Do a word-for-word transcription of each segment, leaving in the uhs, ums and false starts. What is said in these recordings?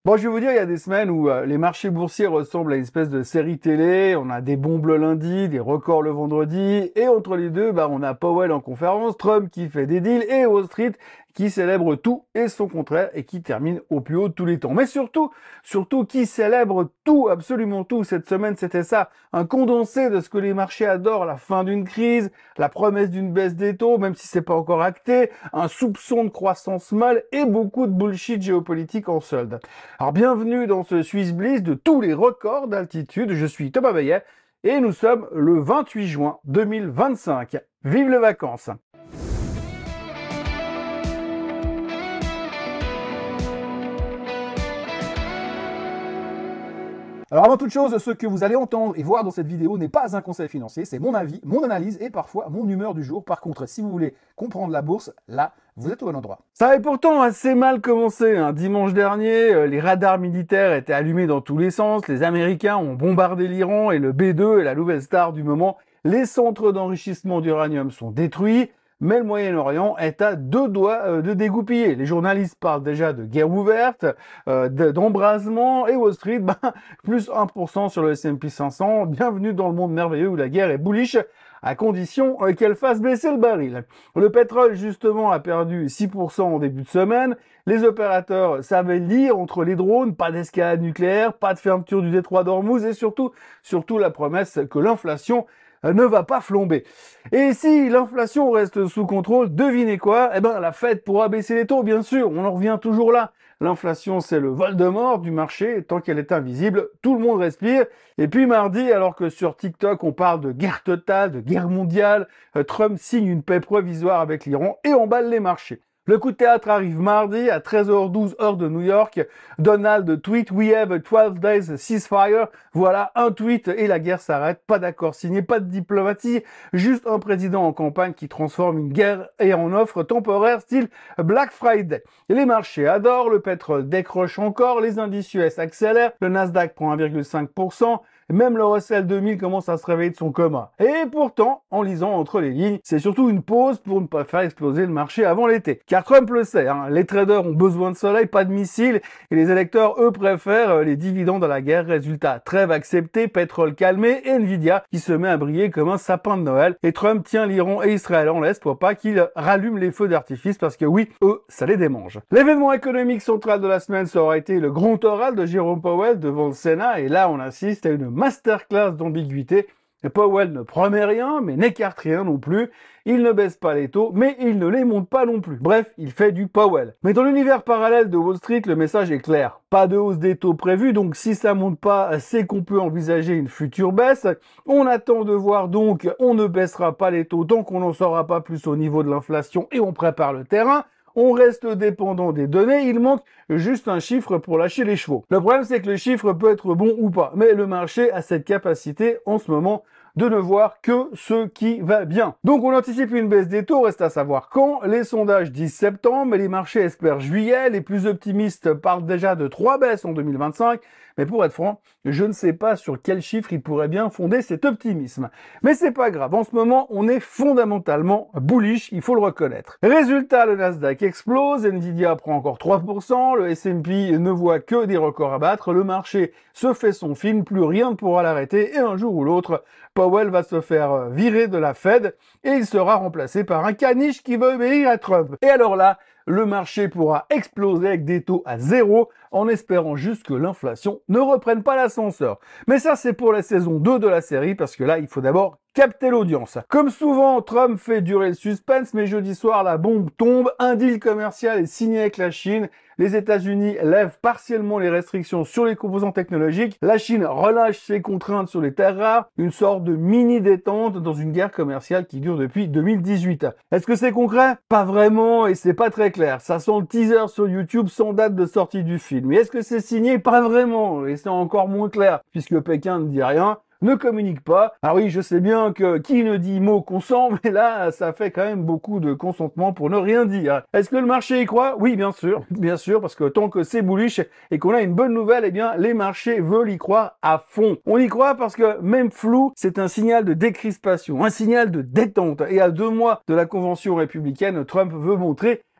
Bon, je vais vous dire, il y a des semaines où euh, les marchés boursiers ressemblent à une espèce de série télé. On a des bombes le lundi, des records le vendredi. Et entre les deux, bah, on a Powell en conférence, Trump qui fait des deals et Wall Street qui célèbre tout et son contraire et qui termine au plus haut de tous les temps. Mais surtout, surtout qui célèbre tout, absolument tout. Cette semaine, c'était ça. Un condensé de ce que les marchés adorent, la fin d'une crise, la promesse d'une baisse des taux, même si c'est pas encore acté, un soupçon de croissance molle et beaucoup de bullshit géopolitique en solde. Alors bienvenue dans ce Swiss Bliss de tous les records d'altitude. Je suis Thomas Bayet et nous sommes le vingt-huit juin deux mille vingt-cinq. Vive les vacances! Alors avant toute chose, ce que vous allez entendre et voir dans cette vidéo n'est pas un conseil financier, c'est mon avis, mon analyse et parfois mon humeur du jour. Par contre, si vous voulez comprendre la bourse, là, vous êtes au bon endroit. Ça avait pourtant assez mal commencé. Hein. Dimanche dernier, les radars militaires étaient allumés dans tous les sens, les Américains ont bombardé l'Iran et le B deux est la nouvelle star du moment. Les centres d'enrichissement d'uranium sont détruits. Mais le Moyen-Orient est à deux doigts de dégoupiller. Les journalistes parlent déjà de guerre ouverte, euh, d'embrasement, et Wall Street, ben, plus un pour cent sur le S and P cinq cents. Bienvenue dans le monde merveilleux où la guerre est bullish, à condition qu'elle fasse baisser le baril. Le pétrole, justement, a perdu six pour cent en début de semaine. Les opérateurs savaient lire entre les drones, pas d'escalade nucléaire, pas de fermeture du détroit d'Ormuz, et surtout, surtout la promesse que l'inflation ne va pas flamber. Et si l'inflation reste sous contrôle, devinez quoi? Eh ben, la Fed pourra baisser les taux, bien sûr. On en revient toujours là. L'inflation, c'est le Voldemort du marché. Tant qu'elle est invisible, tout le monde respire. Et puis mardi, alors que sur TikTok, on parle de guerre totale, de guerre mondiale, Trump signe une paix provisoire avec l'Iran et emballe les marchés. Le coup de théâtre arrive mardi à treize heures douze heure de New York. Donald tweet « We have a twelve days ceasefire ». Voilà, un tweet et la guerre s'arrête. Pas d'accord signé, pas de diplomatie. Juste un président en campagne qui transforme une guerre et en offre temporaire style Black Friday. Et les marchés adorent, le pétrole décroche encore, les indices U S accélèrent, le Nasdaq prend un virgule cinq pour cent. Même le Russell deux mille commence à se réveiller de son coma. Et pourtant, en lisant entre les lignes, c'est surtout une pause pour ne pas faire exploser le marché avant l'été. Car Trump le sait, hein, les traders ont besoin de soleil, pas de missiles, et les électeurs, eux, préfèrent les dividendes à la guerre. Résultat, trêve acceptée, pétrole calmé, et Nvidia qui se met à briller comme un sapin de Noël. Et Trump tient l'Iran et Israël en laisse pour pas qu'ils rallument les feux d'artifice, parce que oui, eux, ça les démange. L'événement économique central de la semaine, ça aura été le grand oral de Jérôme Powell devant le Sénat, et là, on assiste à une masterclass d'ambiguïté. Powell ne promet rien, mais n'écarte rien non plus. Il ne baisse pas les taux, mais il ne les monte pas non plus. Bref, il fait du Powell. Mais dans l'univers parallèle de Wall Street, le message est clair. Pas de hausse des taux prévue, donc si ça monte pas, c'est qu'on peut envisager une future baisse. On attend de voir donc, on ne baissera pas les taux tant qu'on n'en saura pas plus au niveau de l'inflation et on prépare le terrain. On reste dépendant des données, il manque juste un chiffre pour lâcher les chevaux. Le problème, c'est que le chiffre peut être bon ou pas, mais le marché a cette capacité en ce moment de ne voir que ce qui va bien. Donc on anticipe une baisse des taux, reste à savoir quand. Les sondages disent septembre, mais les marchés espèrent juillet. Les plus optimistes parlent déjà de trois baisses en deux mille vingt-cinq. Mais pour être franc, je ne sais pas sur quel chiffre il pourrait bien fonder cet optimisme. Mais c'est pas grave, en ce moment, on est fondamentalement bullish, il faut le reconnaître. Résultat, le Nasdaq explose, Nvidia prend encore trois pour cent, le S and P ne voit que des records à battre, le marché se fait son film, plus rien ne pourra l'arrêter, et un jour ou l'autre, Powell va se faire virer de la Fed, et il sera remplacé par un caniche qui veut obéir à Trump. Et alors là, le marché pourra exploser avec des taux à zéro en espérant juste que l'inflation ne reprenne pas l'ascenseur. Mais ça, c'est pour la saison deux de la série parce que là, il faut d'abord capter l'audience. Comme souvent, Trump fait durer le suspense, mais jeudi soir, la bombe tombe. Un deal commercial est signé avec la Chine. Les États-Unis lèvent partiellement les restrictions sur les composants technologiques. La Chine relâche ses contraintes sur les terres rares. Une sorte de mini détente dans une guerre commerciale qui dure depuis deux mille dix-huit. Est-ce que c'est concret? Pas vraiment et c'est pas très clair. Ça sent le teaser sur YouTube sans date de sortie du film. Mais est-ce que c'est signé? Pas vraiment et c'est encore moins clair puisque Pékin ne dit rien. ne communique pas. Ah oui, je sais bien que qui ne dit mot consent, mais là, ça fait quand même beaucoup de consentement pour ne rien dire. Est-ce que le marché y croit? Oui, bien sûr, bien sûr, parce que tant que c'est bullish et qu'on a une bonne nouvelle, eh bien, les marchés veulent y croire à fond. On y croit parce que même flou, c'est un signal de décrispation, un signal de détente. Et à deux mois de la convention républicaine, Trump veut montrer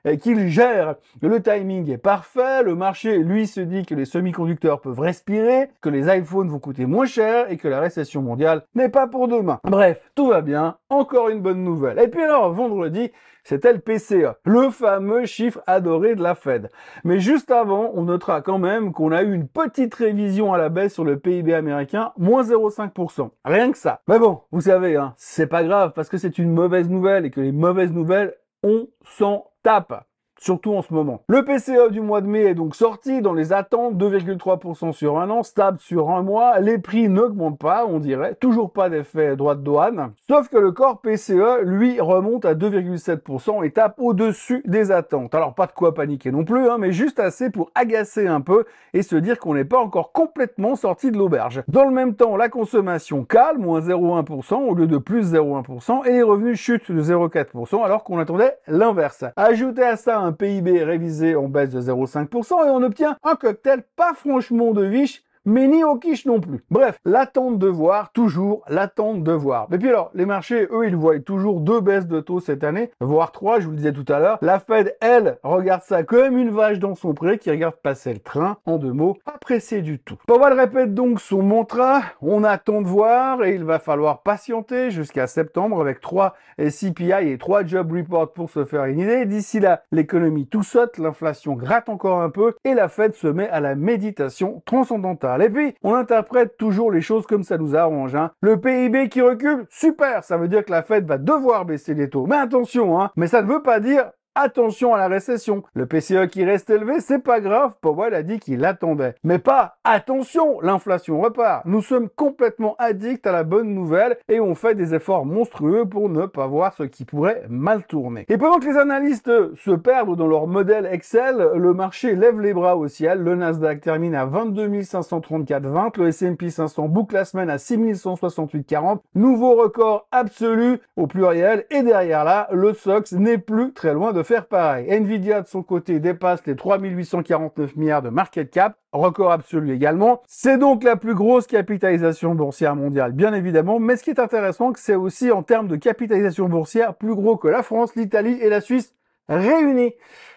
euh, qu'il gère. Le timing est parfait, le marché, lui, se dit que les semi-conducteurs peuvent respirer, que les iPhones vont coûter moins cher et que la récession mondiale n'est pas pour demain. Bref, tout va bien, encore une bonne nouvelle. Et puis alors, vendredi, c'était le P C E, le fameux chiffre adoré de la Fed. Mais juste avant, on notera quand même qu'on a eu une petite révision à la baisse sur le P I B américain, moins zéro virgule cinq pour cent. Rien que ça. Mais bon, vous savez, hein, c'est pas grave parce que c'est une mauvaise nouvelle et que les mauvaises nouvelles, on s'en tape. Surtout en ce moment. Le P C E du mois de mai est donc sorti dans les attentes, deux virgule trois pour cent sur un an, stable sur un mois. Les prix n'augmentent pas, on dirait. Toujours pas d'effet droit de douane. Sauf que le corps P C E, lui, remonte à deux virgule sept pour cent et tape au-dessus des attentes. Alors pas de quoi paniquer non plus, hein, mais juste assez pour agacer un peu et se dire qu'on n'est pas encore complètement sorti de l'auberge. Dans le même temps, la consommation cale, moins zéro virgule un pour cent au lieu de plus zéro virgule un pour cent et les revenus chutent de zéro virgule quatre pour cent alors qu'on attendait l'inverse. Ajoutez à ça un P I B révisé en baisse de zéro virgule cinq pour cent et on obtient un cocktail pas franchement de viche, mais ni au quiche non plus. Bref, l'attente de voir, toujours l'attente de voir. Et puis alors, les marchés, eux, ils voient toujours deux baisses de taux cette année, voire trois, je vous le disais tout à l'heure. La Fed, elle, regarde ça comme une vache dans son pré qui regarde passer le train. En deux mots, pas pressé du tout. Powell répète donc son mantra, on attend de voir et il va falloir patienter jusqu'à septembre avec trois C P I et trois job reports pour se faire une idée. D'ici là, l'économie tout saute, l'inflation gratte encore un peu et la Fed se met à la méditation transcendantale. Et puis, on interprète toujours les choses comme ça nous arrange. Hein. Le P I B qui recule, super, ça veut dire que la Fed va devoir baisser les taux. Mais attention, hein, mais ça ne veut pas dire attention à la récession. Le P C E qui reste élevé, c'est pas grave, Powell a dit qu'il attendait. Mais pas attention, l'inflation repart. Nous sommes complètement addicts à la bonne nouvelle et on fait des efforts monstrueux pour ne pas voir ce qui pourrait mal tourner. Et pendant que les analystes se perdent dans leur modèle Excel, le marché lève les bras au ciel. Le Nasdaq termine à vingt-deux mille cinq cent trente-quatre virgule vingt, le S and P cinq cents boucle la semaine à six mille cent soixante-huit virgule quarante. Nouveau record absolu au pluriel et derrière là, le S O X n'est plus très loin de faire pareil. Nvidia de son côté dépasse les trois mille huit cent quarante-neuf milliards de market cap, record absolu également. C'est donc la plus grosse capitalisation boursière mondiale, bien évidemment, mais ce qui est intéressant, c'est aussi en termes de capitalisation boursière plus gros que la France, l'Italie et la Suisse réunis.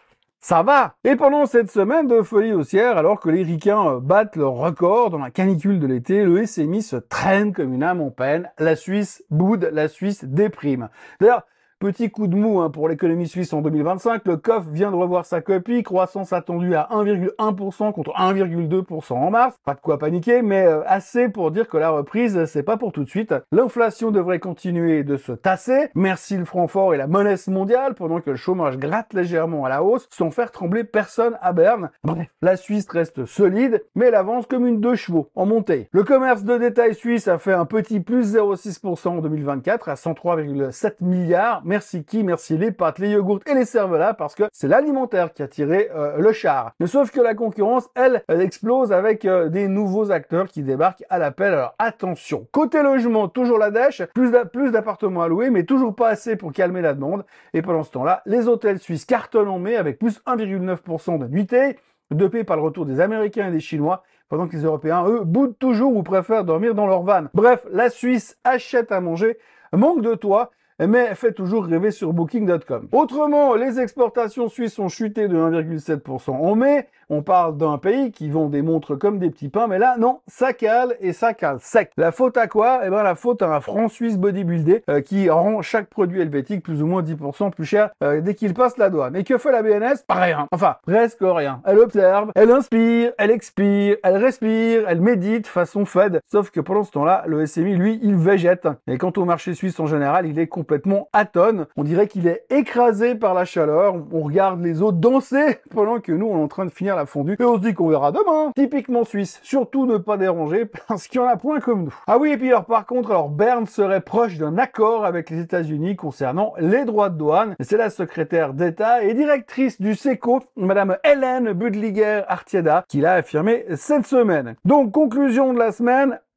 Ça va. Et pendant cette semaine de folie haussière, alors que les ricains battent leur record dans la canicule de l'été, le S M I se traîne comme une âme en peine. La Suisse boude, la Suisse déprime. D'ailleurs, petit coup de mou hein, pour l'économie suisse en deux mille vingt-cinq, le C O F vient de revoir sa copie, croissance attendue à un virgule un pour cent contre un virgule deux pour cent en mars. Pas de quoi paniquer, mais euh, assez pour dire que la reprise, c'est pas pour tout de suite. L'inflation devrait continuer de se tasser, merci le franc fort et la monnaie mondiale, pendant que le chômage gratte légèrement à la hausse, sans faire trembler personne à Berne. Bref, la Suisse reste solide, mais elle avance comme une deux chevaux en montée. Le commerce de détail suisse a fait un petit plus zéro virgule six pour cent en deux mille vingt-quatre à cent trois virgule sept milliards. Merci qui? Merci les pâtes, les yogourts et les cervelas parce que c'est l'alimentaire qui a tiré euh, le char. Mais sauf que la concurrence, elle, elle explose avec euh, des nouveaux acteurs qui débarquent à l'appel. Alors attention, côté logement, toujours la dèche, plus d'appartements à louer, mais toujours pas assez pour calmer la demande. Et pendant ce temps-là, les hôtels suisses cartonnent en mai avec plus un virgule neuf pour cent de nuitées, dopés par le retour des Américains et des Chinois, pendant que les Européens, eux, boudent toujours ou préfèrent dormir dans leur van. Bref, la Suisse achète à manger, manque de toit, mais fait toujours rêver sur booking point com. Autrement, les exportations suisses ont chuté de un virgule sept pour cent en mai. On parle d'un pays qui vend des montres comme des petits pains, mais là, non, ça cale et ça cale sec. La faute à quoi? Eh ben, la faute à un franc suisse bodybuildé euh, qui rend chaque produit helvétique plus ou moins dix pour cent plus cher euh, dès qu'il passe la douane. Et que fait la B N S? Pas rien. Enfin, presque rien. Elle observe, elle inspire, elle expire, elle respire, elle médite façon Fed. Sauf que pendant ce temps-là, le S M I, lui, il végète. Et quant au marché suisse en général, il est complètement atone. On dirait qu'il est écrasé par la chaleur. On regarde les autres danser pendant que nous, on est en train de finir la fondue. Et on se dit qu'on verra demain. Typiquement suisse. Surtout ne pas déranger parce qu'il y en a point comme nous. Ah oui, et puis alors par contre, alors Berne serait proche d'un accord avec les États-Unis concernant les droits de douane. C'est la secrétaire d'État et directrice du SECO, Madame Hélène Budliger-Artieda, qui l'a affirmé cette semaine. Donc, conclusion de la semaine,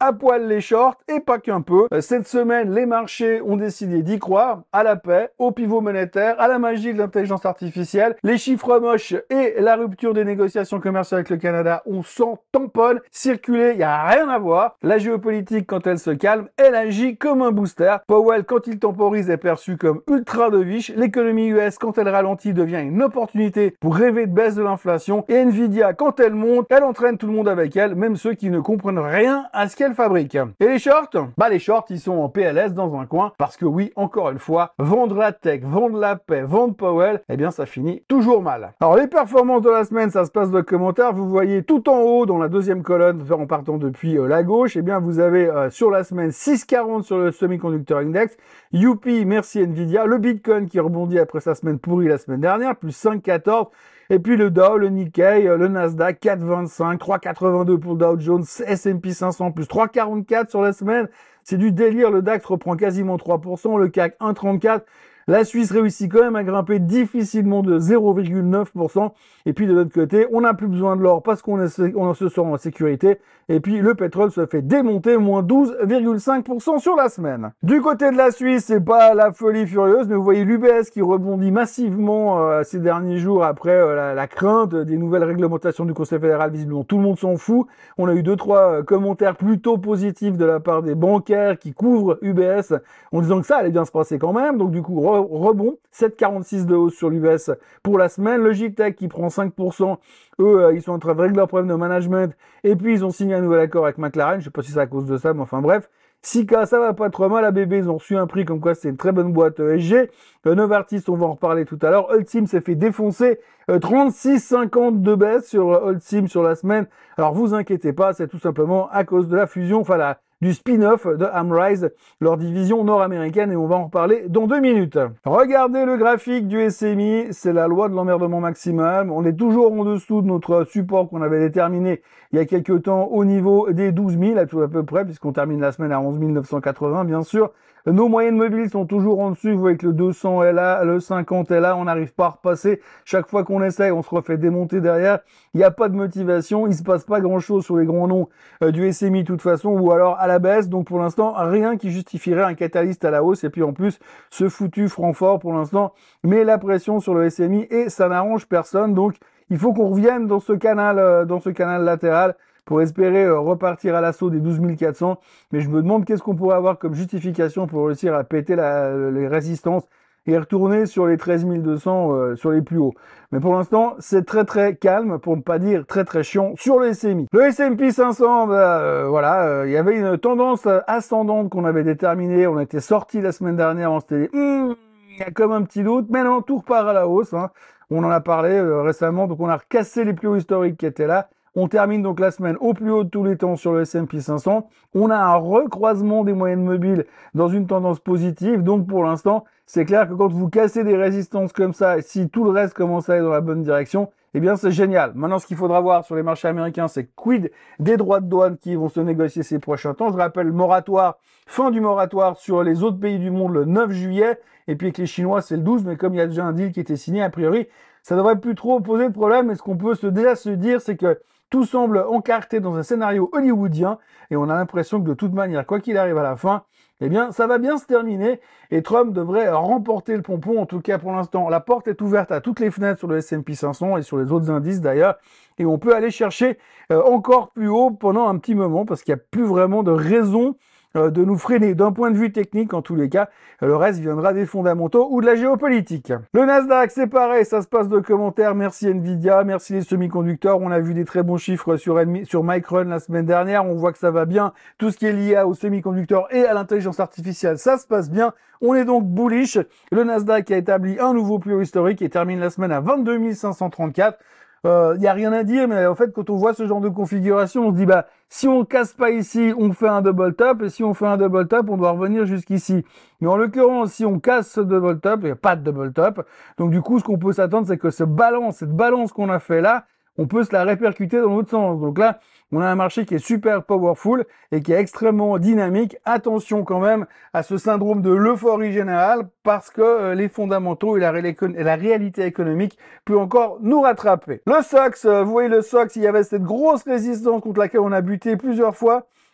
à poil les shorts et pas qu'un peu. Cette semaine, les marchés ont décidé d'y croire, à la paix, au pivot monétaire, à la magie de l'intelligence artificielle. Les chiffres moches et la rupture des négociations commerciales avec le Canada, on s'en tamponne. Circuler, il n'y a rien à voir. La géopolitique, quand elle se calme, elle agit comme un booster. Powell, quand il temporise, est perçu comme ultra dovish. L'économie U S, quand elle ralentit, devient une opportunité pour rêver de baisse de l'inflation. Et Nvidia, quand elle monte, elle entraîne tout le monde avec elle, même ceux qui ne comprennent rien à ce qu'elle fabrique. Et les shorts? Bah les shorts, ils sont en P L S dans un coin, parce que oui, encore une fois, vendre la tech, vendre la paix, vendre Powell, eh bien ça finit toujours mal. Alors les performances de la semaine, ça se passe dans le commentaire. Vous voyez tout en haut, dans la deuxième colonne, en partant depuis euh, la gauche, eh bien vous avez euh, sur la semaine six virgule quarante sur le Semiconductor Index, Youpi, merci Nvidia, le Bitcoin qui rebondit après sa semaine pourrie la semaine dernière, plus cinq virgule quatorze, et puis le Dow, le Nikkei, le Nasdaq, quatre virgule vingt-cinq, trois virgule quatre-vingt-deux pour le Dow Jones, S and P cinq cents, plus trois virgule quarante-quatre sur la semaine. C'est du délire, le DAX reprend quasiment trois pour cent, le C A C un virgule trente-quatre. La Suisse réussit quand même à grimper difficilement de zéro virgule neuf pour cent. Et puis de l'autre côté, on n'a plus besoin de l'or parce qu'on est, on se sent en sécurité. Et puis le pétrole se fait démonter, moins douze virgule cinq pour cent sur la semaine. Du côté de la Suisse, c'est pas la folie furieuse, mais vous voyez l'U B S qui rebondit massivement euh, ces derniers jours après euh, la, la crainte des nouvelles réglementations du Conseil fédéral. Visiblement, tout le monde s'en fout. On a eu deux, trois euh, commentaires plutôt positifs de la part des bancaires qui couvrent U B S en disant que ça allait bien se passer quand même. Donc du coup, rebond, sept virgule quarante-six de hausse sur l'U B S pour la semaine. Logitech qui prend cinq pour cent, eux, euh, ils sont en train de régler leurs problèmes de management, et puis ils ont signé un nouvel accord avec McLaren, je sais pas si c'est à cause de ça, mais enfin bref. Sika, ça va pas trop mal, A B B, ils ont reçu un prix comme quoi c'est une très bonne boîte E S G. Euh, Novartis, on va en reparler tout à l'heure. Holcim s'est fait défoncer, euh, trente-six virgule cinquante de baisse sur euh, Holcim sur la semaine. Alors vous inquiétez pas, c'est tout simplement à cause de la fusion, enfin la du spin-off de Amrise, leur division nord-américaine, et on va en reparler dans deux minutes. Regardez le graphique du S M I, c'est la loi de l'emmerdement maximal. On est toujours en dessous de notre support qu'on avait déterminé il y a quelques temps au niveau des douze mille, à tout à peu près, puisqu'on termine la semaine à onze mille neuf cent quatre-vingts, bien sûr. Nos moyennes mobiles sont toujours en dessus, vous voyez que le deux cents est là, le cinquante est là, on n'arrive pas à repasser. Chaque fois qu'on essaye, on se refait démonter derrière. Il n'y a pas de motivation, il se passe pas grand chose sur les grands noms euh, du S M I de toute façon, ou alors à la baisse. Donc pour l'instant, rien qui justifierait un catalyste à la hausse. Et puis en plus, ce foutu Francfort pour l'instant met la pression sur le S M I et ça n'arrange personne. Donc il faut qu'on revienne dans ce canal, euh, dans ce canal latéral, pour espérer euh, repartir à l'assaut des douze mille quatre cents. Mais je me demande qu'est-ce qu'on pourrait avoir comme justification pour réussir à péter la, les résistances et retourner sur les treize mille deux cents, euh, sur les plus hauts. Mais pour l'instant, c'est très très calme, pour ne pas dire très très chiant, sur le S M I. Le S and P cinq cents, bah, euh, voilà, euh, il y avait une tendance ascendante qu'on avait déterminée. On était sorti la semaine dernière, on s'était dit, hm, il y a comme un petit doute. Mais non, tout repart à la hausse, hein. On en a parlé euh, récemment, donc on a recassé les plus hauts historiques qui étaient là. On termine donc la semaine au plus haut de tous les temps sur le S and P cinq cents. On a un recroisement des moyennes mobiles dans une tendance positive. Donc pour l'instant, c'est clair que quand vous cassez des résistances comme ça, si tout le reste commence à aller dans la bonne direction, eh bien c'est génial. Maintenant, ce qu'il faudra voir sur les marchés américains, c'est quid des droits de douane qui vont se négocier ces prochains temps. Je rappelle le moratoire, fin du moratoire sur les autres pays du monde le neuf juillet. Et puis avec les Chinois, c'est le douze. Mais comme il y a déjà un deal qui était signé, a priori, ça devrait plus trop poser de problème. Mais ce qu'on peut se, déjà se dire, c'est que tout semble encarté dans un scénario hollywoodien et on a l'impression que de toute manière, quoi qu'il arrive à la fin, eh bien, ça va bien se terminer et Trump devrait remporter le pompon. En tout cas, pour l'instant, la porte est ouverte à toutes les fenêtres sur le S and P cinq cents et sur les autres indices d'ailleurs. Et on peut aller chercher euh, encore plus haut pendant un petit moment parce qu'il n'y a plus vraiment de raison euh, de nous freiner. D'un point de vue technique, en tous les cas, le reste viendra des fondamentaux ou de la géopolitique. Le Nasdaq, c'est pareil, ça se passe de commentaires. Merci Nvidia, merci les semi-conducteurs. On a vu des très bons chiffres sur, sur Micron la semaine dernière. On voit que ça va bien. Tout ce qui est lié aux semi-conducteurs et à l'intelligence artificielle, ça se passe bien. On est donc bullish. Le Nasdaq a établi un nouveau plus haut historique et termine la semaine à vingt-deux mille cinq cent trente-quatre. Il euh, y a rien à dire, mais en fait, quand on voit ce genre de configuration, on se dit, bah, si on casse pas ici, on fait un double top, et si on fait un double top, on doit revenir jusqu'ici. Mais en l'occurrence, si on casse ce double top, il n'y a pas de double top. Donc, du coup, ce qu'on peut s'attendre, c'est que ce balance, cette balance qu'on a fait là, on peut se la répercuter dans l'autre sens. Donc là, on a un marché qui est super powerful et qui est extrêmement dynamique. Attention quand même à ce syndrome de l'euphorie générale parce que euh, les fondamentaux et la, ré et la réalité économique peut encore nous rattraper. Le S O X, euh, vous voyez le S O X, il y avait cette grosse résistance contre laquelle on a buté plusieurs fois.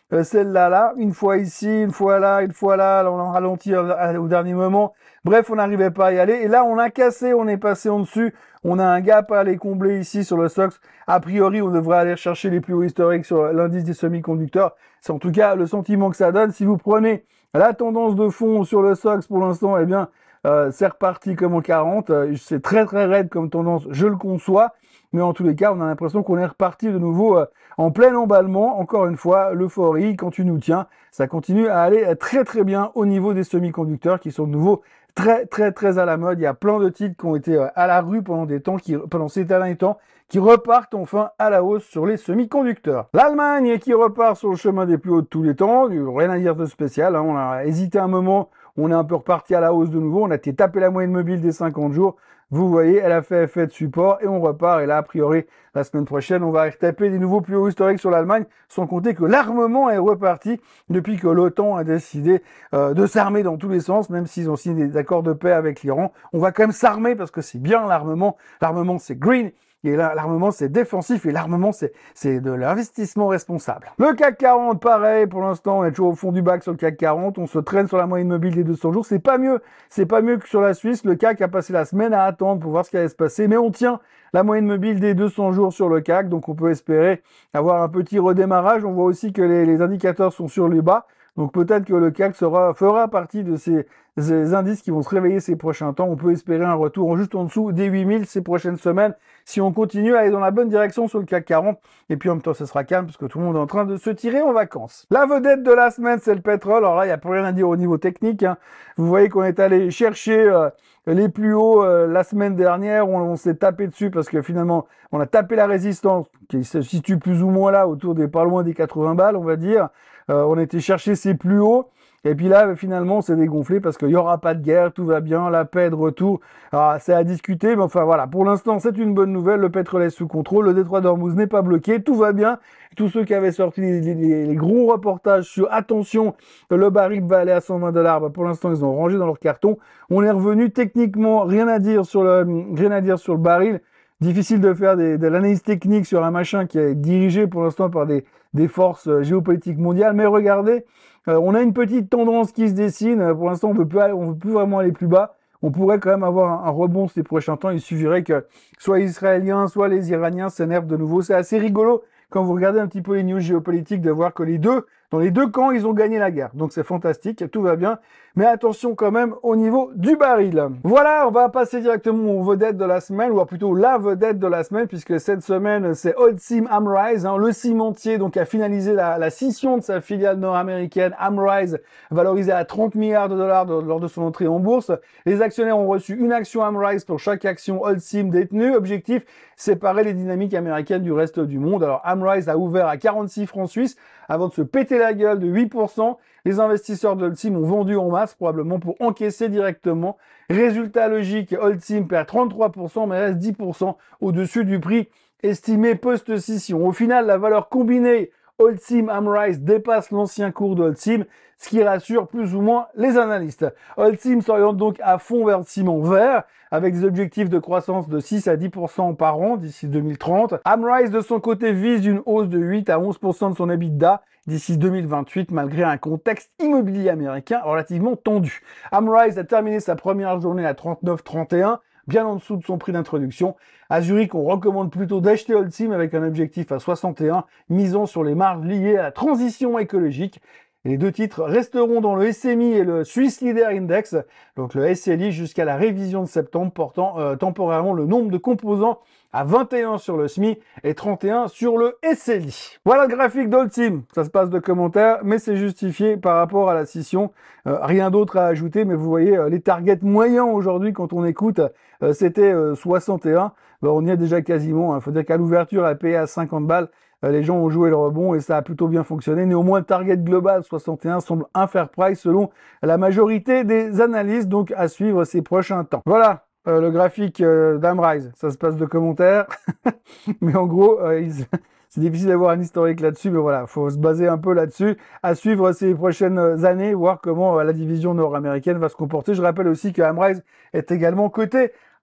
euh, celle-là, là, une fois ici, une fois là, une fois là, là on a ralenti au dernier moment. Bref, on n'arrivait pas à y aller. Et là, on a cassé, on est passé en dessus. On a un gap à aller combler ici sur le S O X. A priori, on devrait aller chercher les plus hauts historiques sur l'indice des semi-conducteurs. C'est en tout cas le sentiment que ça donne. Si vous prenez la tendance de fond sur le S O X pour l'instant, eh bien, euh, c'est reparti comme en quarante. Euh, c'est très très raide comme tendance, je le conçois. Mais en tous les cas, on a l'impression qu'on est reparti de nouveau euh, en plein emballement. Encore une fois, l'euphorie, quand tu nous tiens, ça continue à aller très très bien au niveau des semi-conducteurs qui sont de nouveau très très très à la mode. Il y a plein de titres qui ont été à la rue pendant des temps, qui, pendant ces derniers temps, qui repartent enfin à la hausse sur les semi-conducteurs. L'Allemagne qui repart sur le chemin des plus hauts de tous les temps, rien à dire de spécial, hein. On a hésité un moment, on est un peu reparti à la hausse de nouveau, on a été taper la moyenne mobile des cinquante jours. Vous voyez, elle a fait effet de support et on repart. Et là, a priori, la semaine prochaine, on va retaper des nouveaux plus hauts historiques sur l'Allemagne, sans compter que l'armement est reparti depuis que l'OTAN a décidé euh, de s'armer dans tous les sens, même s'ils ont signé des accords de paix avec l'Iran. On va quand même s'armer parce que c'est bien l'armement. L'armement, c'est green. Et là, l'armement, c'est défensif et l'armement, c'est, c'est de l'investissement responsable. Le C A C quarante, pareil, pour l'instant, on est toujours au fond du bac sur le C A C quarante. On se traîne sur la moyenne mobile des deux cents jours. C'est pas mieux. C'est pas mieux que sur la Suisse. Le C A C a passé la semaine à attendre pour voir ce qui allait se passer. Mais on tient la moyenne mobile des deux cents jours sur le C A C. Donc, on peut espérer avoir un petit redémarrage. On voit aussi que les, les indicateurs sont sur les bas. Donc peut-être que le C A C sera, fera partie de ces, ces indices qui vont se réveiller ces prochains temps. On peut espérer un retour juste en dessous des huit mille ces prochaines semaines si on continue à aller dans la bonne direction sur le C A C quarante. Et puis en même temps, ce sera calme parce que tout le monde est en train de se tirer en vacances. La vedette de la semaine, c'est le pétrole. Alors là, il n'y a plus rien à dire au niveau technique, hein. Vous voyez qu'on est allé chercher euh, les plus hauts euh, la semaine dernière. On, on s'est tapé dessus parce que finalement, on a tapé la résistance qui se situe plus ou moins là, autour des pas loin des quatre-vingts balles, on va dire. Euh, on a été chercher ses plus hauts. Et puis là, finalement, on s'est dégonflé parce qu'il n'y aura pas de guerre, tout va bien, la paix est de retour. Alors, c'est à discuter, mais enfin voilà, pour l'instant, c'est une bonne nouvelle. Le pétrole est sous contrôle, le détroit d'Ormuz n'est pas bloqué, tout va bien. Tous ceux qui avaient sorti les, les, les gros reportages sur attention, le baril va aller à cent vingt dollars, bah, pour l'instant, ils ont rangé dans leur carton. On est revenu techniquement, rien à dire sur le, rien à dire sur le baril. Difficile de faire des, de l'analyse technique sur un machin qui est dirigé pour l'instant par des, des forces géopolitiques mondiales. Mais regardez, euh, on a une petite tendance qui se dessine. Pour l'instant, on veut plus, on veut plus vraiment aller plus bas. On pourrait quand même avoir un, un rebond ces prochains temps. Il suffirait que soit les Israéliens, soit les Iraniens s'énervent de nouveau. C'est assez rigolo quand vous regardez un petit peu les news géopolitiques de voir que les deux, dans les deux camps, ils ont gagné la guerre. Donc c'est fantastique, tout va bien. Mais attention quand même au niveau du baril. Voilà, on va passer directement aux vedettes de la semaine, ou plutôt la vedette de la semaine, puisque cette semaine, c'est Holcim Amrise, hein, le cimentier, donc a finalisé la, la scission de sa filiale nord-américaine Amrise, valorisée à trente milliards de dollars de, lors de son entrée en bourse. Les actionnaires ont reçu une action Amrise pour chaque action Holcim détenue. Objectif, séparer les dynamiques américaines du reste du monde. Alors Amrise a ouvert à quarante-six francs suisses avant de se péter la gueule de huit pour cent. Les investisseurs de Holcim ont vendu en masse, probablement pour encaisser directement. Résultat logique, Holcim perd trente-trois pour cent, mais reste dix pour cent au-dessus du prix estimé post-scission. Au final, la valeur combinée Holcim Amrise dépasse l'ancien cours de Holcim, ce qui rassure plus ou moins les analystes. Holcim s'oriente donc à fond vers le ciment vert, avec des objectifs de croissance de six à dix pour cent par an d'ici deux mille trente. Amrise, de son côté, vise une hausse de huit à onze pour cent de son EBITDA d'ici deux mille vingt-huit, malgré un contexte immobilier américain relativement tendu. Amrise a terminé sa première journée à trente-neuf trente et un, bien en dessous de son prix d'introduction. À Zurich, on recommande plutôt d'acheter Holcim avec un objectif à soixante et un, misant sur les marges liées à la transition écologique. Et les deux titres resteront dans le S M I et le Swiss Leader Index, donc le S L I, jusqu'à la révision de septembre, portant euh, temporairement le nombre de composants à vingt et un sur le S M I et trente et un sur le S L I. Voilà le graphique d'Holcim. Ça se passe de commentaires, mais c'est justifié par rapport à la scission. Euh, rien d'autre à ajouter, mais vous voyez, euh, les targets moyens aujourd'hui, quand on écoute, euh, c'était euh, soixante et un. Ben, on y est déjà quasiment. Il hein. faut dire qu'à l'ouverture, elle payé à cinquante balles. Les gens ont joué le rebond et ça a plutôt bien fonctionné. Néanmoins, le target global soixante et un semble un fair price selon la majorité des analystes, donc à suivre ces prochains temps. Voilà euh, le graphique euh, d'Amrise. Ça se passe de commentaires, mais en gros, euh, ils... c'est difficile d'avoir un historique là-dessus, mais voilà, faut se baser un peu là-dessus, à suivre ces prochaines années, voir comment euh, la division nord-américaine va se comporter. Je rappelle aussi que Amrise est également coté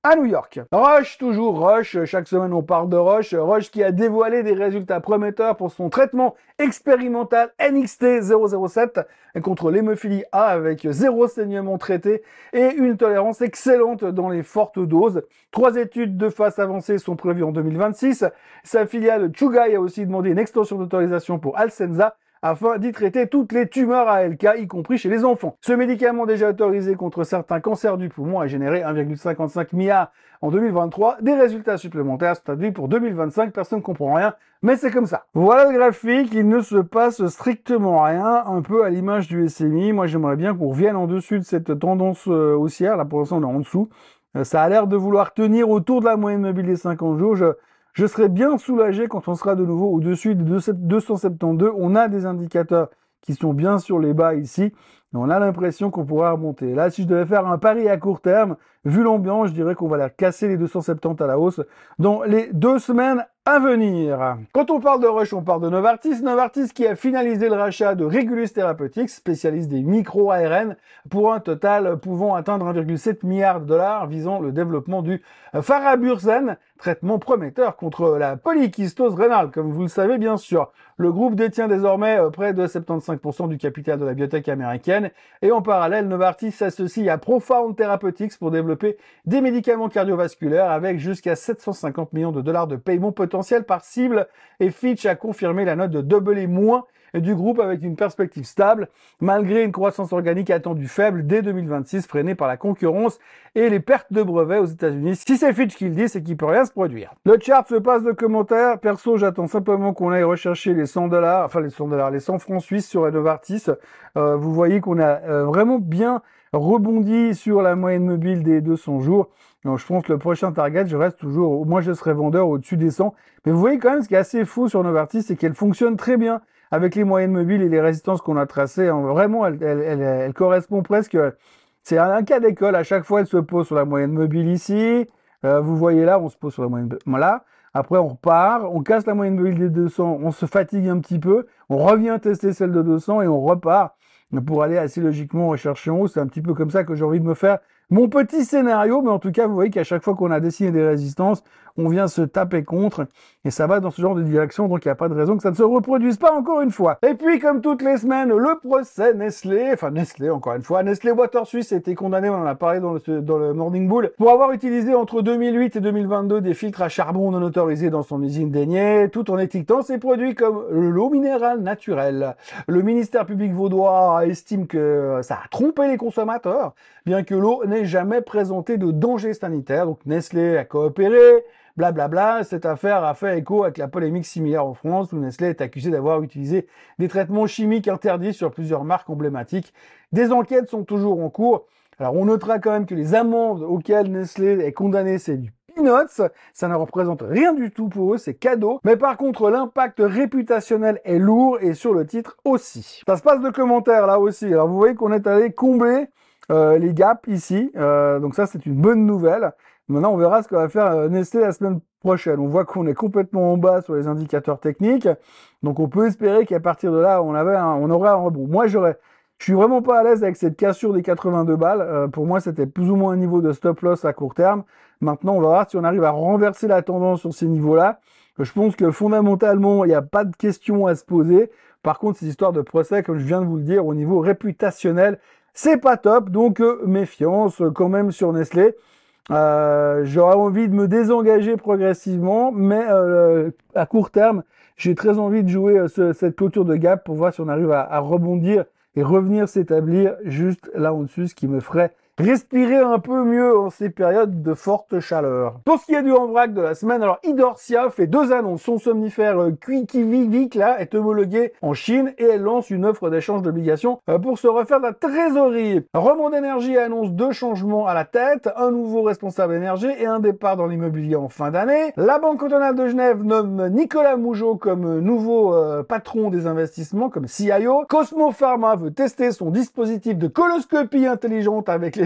à New York. Roche, toujours Roche, chaque semaine on parle de Roche. Roche qui a dévoilé des résultats prometteurs pour son traitement expérimental N X T zéro zéro sept contre l'hémophilie A avec zéro saignement traité et une tolérance excellente dans les fortes doses. Trois études de phase avancée sont prévues en deux mille vingt-six. Sa filiale Chugai a aussi demandé une extension d'autorisation pour Alcensa afin d'y traiter toutes les tumeurs A L K, y compris chez les enfants. Ce médicament déjà autorisé contre certains cancers du poumon a généré un virgule cinquante-cinq milliard en deux mille vingt-trois. Des résultats supplémentaires sont attendus pour deux mille vingt-cinq. Personne ne comprend rien, mais c'est comme ça. Voilà le graphique. Il ne se passe strictement rien, un peu à l'image du S M I. Moi, j'aimerais bien qu'on revienne en dessus de cette tendance haussière. Là, pour l'instant, on est en dessous. Ça a l'air de vouloir tenir autour de la moyenne mobile des cinquante jours. Je... Je serai bien soulagé quand on sera de nouveau au-dessus de deux cent soixante-douze. On a des indicateurs qui sont bien sur les bas ici. Et on a l'impression qu'on pourra remonter. Là, si je devais faire un pari à court terme, vu l'ambiance, je dirais qu'on va aller casser les deux cent soixante-dix à la hausse dans les deux semaines à venir. Quand on parle de Roche, on parle de Novartis. Novartis qui a finalisé le rachat de Regulus Therapeutics, spécialiste des micro-A R N, pour un total pouvant atteindre un virgule sept milliard de dollars, visant le développement du Farabursen, traitement prometteur contre la polykystose rénale, comme vous le savez bien sûr. Le groupe détient désormais près de soixante-quinze pour cent du capital de la biotech américaine, et en parallèle, Novartis s'associe à Profound Therapeutics pour développer des médicaments cardiovasculaires avec jusqu'à sept cent cinquante millions de dollars de paiement potentiel par cible, et Fitch a confirmé la note de double A moins du groupe avec une perspective stable, malgré une croissance organique attendue faible dès deux mille vingt-six, freinée par la concurrence et les pertes de brevets aux États-Unis. Si c'est Fitch qui le dit, c'est qu'il peut rien se produire. Le chart se passe de commentaires. Perso, j'attends simplement qu'on aille rechercher les cent dollars, enfin les cent dollars, les cent francs suisses sur Novartis. Euh, vous voyez qu'on a euh, vraiment bien rebondi sur la moyenne mobile des deux cents jours. Donc, je pense que le prochain target, je reste toujours, moi je serai vendeur au-dessus des cent. Mais vous voyez quand même ce qui est assez fou sur Novartis, c'est qu'elle fonctionne très bien avec les moyennes mobiles et les résistances qu'on a tracées. Vraiment, elle, elle, elle, elle correspond presque. C'est un cas d'école. À chaque fois, elle se pose sur la moyenne mobile ici. Euh, vous voyez là, on se pose sur la moyenne là. Après, on repart, on casse la moyenne mobile des deux cents, on se fatigue un petit peu, on revient tester celle de deux cents et on repart pour aller assez logiquement rechercher en haut. C'est un petit peu comme ça que j'ai envie de me faire mon petit scénario, mais en tout cas, vous voyez qu'à chaque fois qu'on a dessiné des résistances, on vient se taper contre, et ça va dans ce genre de direction, donc il n'y a pas de raison que ça ne se reproduise pas encore une fois. Et puis, comme toutes les semaines, le procès Nestlé, enfin Nestlé encore une fois, Nestlé Water Suisse a été condamné, on en a parlé dans le, dans le Morning Bull, pour avoir utilisé entre deux mille huit et deux mille vingt-deux des filtres à charbon non autorisés dans son usine d'Aignay, tout en étiquetant ces produits comme l'eau minérale naturelle. Le ministère public vaudois estime que ça a trompé les consommateurs, bien que l'eau n'ait jamais présenté de danger sanitaire. Donc Nestlé a coopéré, blablabla. Cette affaire a fait écho avec la polémique similaire en France où Nestlé est accusé d'avoir utilisé des traitements chimiques interdits sur plusieurs marques emblématiques. Des enquêtes sont toujours en cours. Alors on notera quand même que les amendes auxquelles Nestlé est condamné, c'est du peanuts, ça ne représente rien du tout pour eux, c'est cadeau. Mais par contre, l'impact réputationnel est lourd et sur le titre aussi. Ça se passe de commentaires là aussi. Alors vous voyez qu'on est allé combler Euh, les gaps ici, euh, donc ça c'est une bonne nouvelle. Maintenant on verra ce que va faire euh, Nestlé la semaine prochaine. On voit qu'on est complètement en bas sur les indicateurs techniques, donc on peut espérer qu'à partir de là on avait un, on aura un rebond. Moi j'aurais, je suis vraiment pas à l'aise avec cette cassure des quatre-vingt-deux balles. Euh, pour moi c'était plus ou moins un niveau de stop loss à court terme. Maintenant on va voir si on arrive à renverser la tendance sur ces niveaux-là. Je pense que fondamentalement il n'y a pas de question à se poser. Par contre ces histoires de procès, comme je viens de vous le dire, au niveau réputationnel, c'est pas top, donc euh, méfiance euh, quand même sur Nestlé. Euh, J'aurais envie de me désengager progressivement, mais euh, à court terme, j'ai très envie de jouer euh, ce, cette clôture de gap pour voir si on arrive à, à rebondir et revenir s'établir juste là au-dessus, ce qui me ferait respirer un peu mieux en ces périodes de forte chaleur. Pour ce qui est du en vrac de la semaine, alors Idorsia fait deux annonces. Son somnifère euh, Quikivik là est homologué en Chine et elle lance une offre d'échange d'obligations euh, pour se refaire de la trésorerie. Remond d'énergie annonce deux changements à la tête, un nouveau responsable énergie et un départ dans l'immobilier en fin d'année. La Banque cantonale de Genève nomme Nicolas Mougeot comme nouveau euh, patron des investissements, comme C I O. Cosmo Pharma veut tester son dispositif de coloscopie intelligente avec les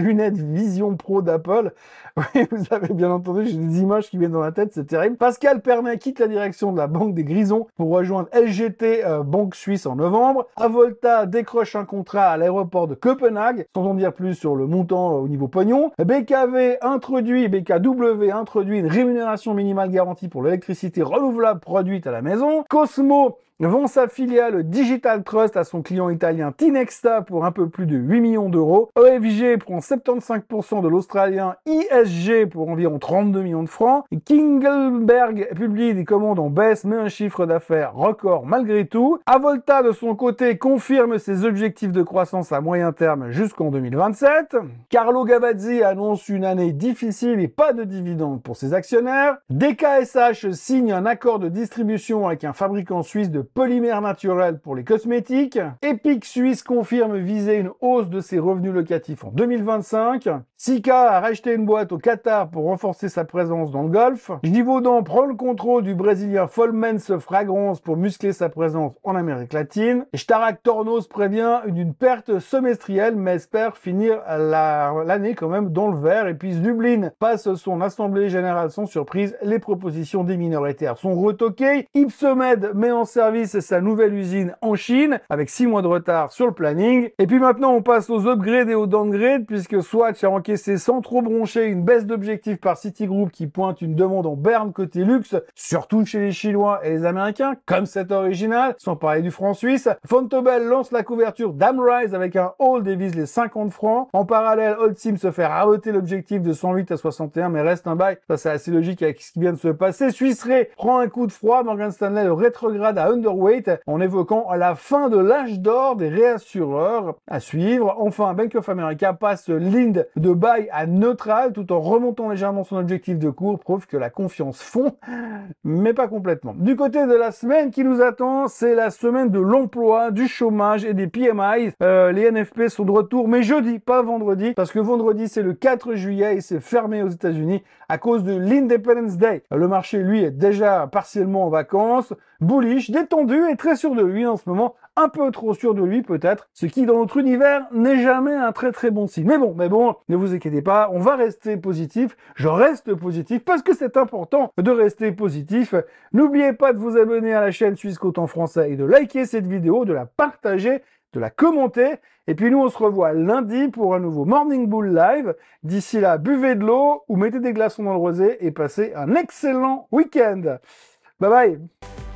lunettes Vision Pro d'Apple. Oui, vous avez bien entendu, j'ai des images qui viennent dans la tête, c'est terrible. Pascal Pernet quitte la direction de la Banque des Grisons pour rejoindre L G T, euh, Banque Suisse, en novembre. Avolta décroche un contrat à l'aéroport de Copenhague, sans en dire plus sur le montant euh, au niveau pognon. B K V introduit, B K W introduit une rémunération minimale garantie pour l'électricité renouvelable produite à la maison. Cosmo vend sa filiale Digital Trust à son client italien Tinexta pour un peu plus de huit millions d'euros. E F G prend soixante-quinze pour cent de l'australien I S G pour environ trente-deux millions de francs. Et Kingelberg publie des commandes en baisse mais un chiffre d'affaires record malgré tout. Avolta de son côté confirme ses objectifs de croissance à moyen terme jusqu'en deux mille vingt-sept. Carlo Gavazzi annonce une année difficile et pas de dividendes pour ses actionnaires. D K S H signe un accord de distribution avec un fabricant suisse de polymères naturels pour les cosmétiques. Epic Suisse confirme viser une hausse de ses revenus locatifs en deux mille vingt-cinq. Sika a racheté une boîte au Qatar pour renforcer sa présence dans le Golfe. Givaudan prend le contrôle du brésilien Folmens Fragrance pour muscler sa présence en Amérique latine. Et Starak Tornos prévient d'une perte semestrielle mais espère finir l'année quand même dans le vert. Et puis Dublin passe son assemblée générale sans surprise. Les propositions des minoritaires sont retoquées. Ipsomed met en service sa nouvelle usine en Chine avec six mois de retard sur le planning. Et puis maintenant on passe aux upgrades et aux downgrades puisque Swatch a encaissé sans trop broncher une baisse d'objectifs par Citigroup qui pointe une demande en berne côté luxe, surtout chez les Chinois et les Américains, comme cet original, sans parler du franc suisse. Fontobel lance la couverture d'Amrise avec un hold et vise les cinquante francs. En parallèle, Holcim se fait raboter l'objectif de cent huit à soixante et un mais reste un bail. Ça c'est assez logique avec ce qui vient de se passer. Suisse Re prend un coup de froid. Morgan Stanley le rétrograde à underweight en évoquant la fin de l'âge d'or des réassureurs à suivre. Enfin, Bank of America passe l'Inde de buy à neutral tout en remontant légèrement son objectif de cours, prouve que la confiance fond, mais pas complètement. Du côté de la semaine qui nous attend, c'est la semaine de l'emploi, du chômage et des P M I. Euh, les N F P sont de retour, mais jeudi, pas vendredi, parce que vendredi c'est le quatre juillet et c'est fermé aux États-Unis à cause de l'Independence Day. Le marché, lui, est déjà partiellement en vacances, bullish, détendu et très sûr de lui en ce moment, un peu trop sûr de lui peut-être, ce qui dans notre univers n'est jamais un très très bon signe. Mais bon, mais bon, ne vous inquiétez pas, on va rester positif, je reste positif parce que c'est important de rester positif. N'oubliez pas de vous abonner à la chaîne Suisse Côte en français et de liker cette vidéo, de la partager, de la commenter. Et puis nous, on se revoit lundi pour un nouveau Morning Bull Live. D'ici là, buvez de l'eau ou mettez des glaçons dans le rosé et passez un excellent week-end. Bye bye.